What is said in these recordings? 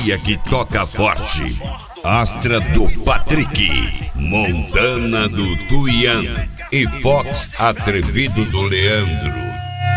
família que toca forte. Astra do Patrick, Montana do Tuian e Fox Atrevido do Leandro.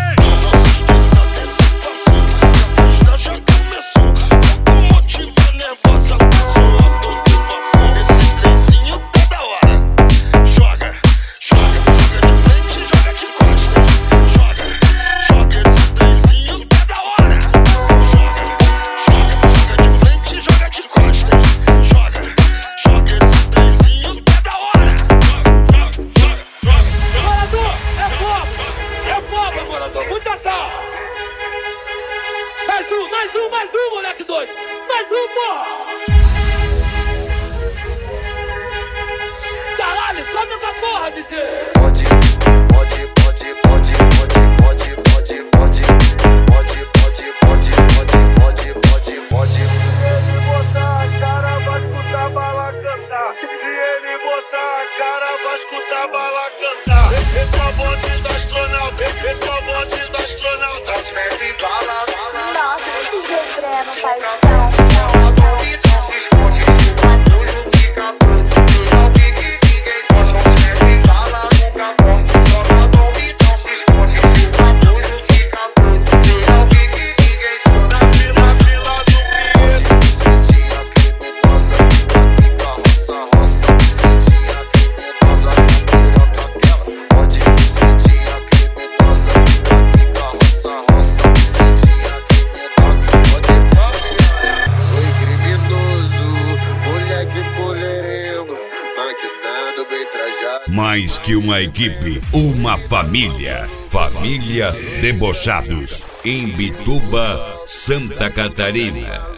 Mais um, moleque doido! Mais um, porra! Caralho, sobe essa porra, DJ! Pode ele botar a cara, vai escutar a bala cantar. Se ele botar a cara, vai escutar a bala cantar. Esse é o bonde do astronauta, esse é o bonde do astronauta. Sempre bala. Mais que uma equipe, uma família. Família Debochados, em Bituba, Santa Catarina.